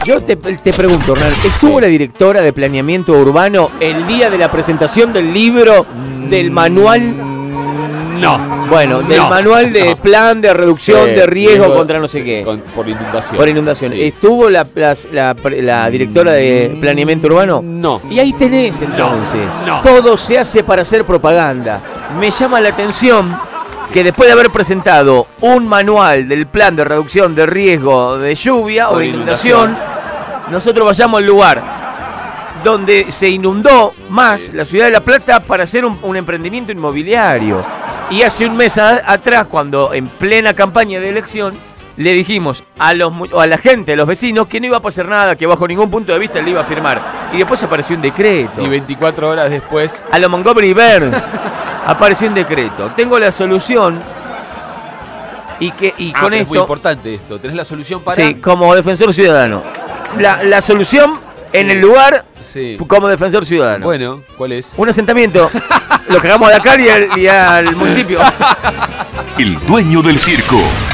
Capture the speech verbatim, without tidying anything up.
Yo te, te pregunto, Hernán, ¿estuvo la directora de planeamiento urbano el día de la presentación del libro, del manual? No. Bueno, del no, manual de no. plan de reducción Sí, de riesgo riesgo, contra no sé sí, qué. Con, por inundación. Por inundación. Sí. ¿Estuvo la, la, la, la directora de planeamiento urbano? No. Y ahí tenés entonces. No, no. Todo se hace para hacer propaganda. Me llama la atención que después de haber presentado un manual del plan de reducción de riesgo de lluvia Por o de inundación, inundación, nosotros vayamos al lugar donde se inundó más Sí. la ciudad de La Plata para hacer un, un emprendimiento inmobiliario. Y hace un mes a, atrás, cuando en plena campaña de elección, le dijimos a, los, a la gente, a los vecinos, que no iba a pasar nada, que bajo ningún punto de vista le iba a firmar. Y después apareció un decreto. Y veinticuatro horas después. A lo Montgomery Burns apareció un decreto. Tengo la solución y que y Ah, con pero esto. es muy importante esto. Tenés la solución para. Sí, como defensor ciudadano. La, la solución en el lugar Sí. como defensor ciudadano. Bueno, ¿cuál es? Un asentamiento. Lo que hagamos de acá y al, y al municipio. El dueño del circo.